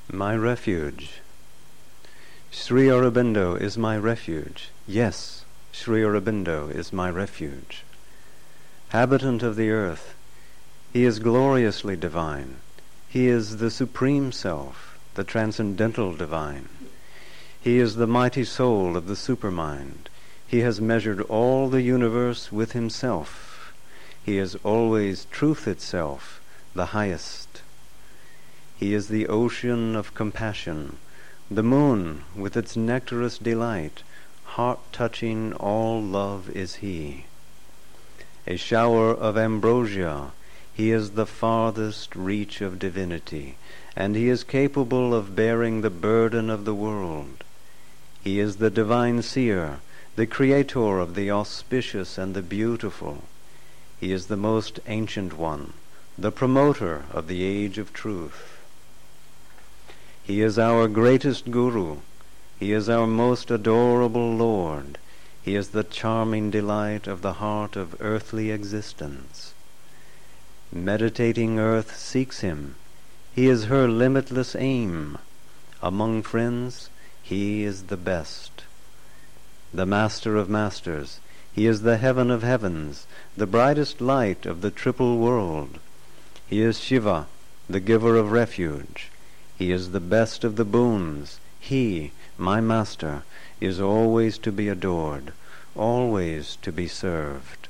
My refuge. Sri Aurobindo is my refuge. Yes, Sri Aurobindo is my refuge. Habitant of the earth, he is gloriously divine. He is the supreme self, the transcendental divine. He is the mighty soul of the supermind. He has measured all the universe with himself. He is always truth itself, the highest. He is the ocean of compassion, the moon with its nectarous delight, heart-touching all love is he. A shower of ambrosia, he is the farthest reach of divinity, and he is capable of bearing the burden of the world. He is the divine seer, the creator of the auspicious and the beautiful. He is the most ancient one, the promoter of the age of truth. He is our greatest guru. He is our most adorable Lord. He is the charming delight of the heart of earthly existence. Meditating earth seeks him. He is her limitless aim. Among friends, he is the best. The master of masters, he is the heaven of heavens, the brightest light of the triple world. He is Shiva, the giver of refuge. He is the best of the boons. He, my master, is always to be adored, always to be served.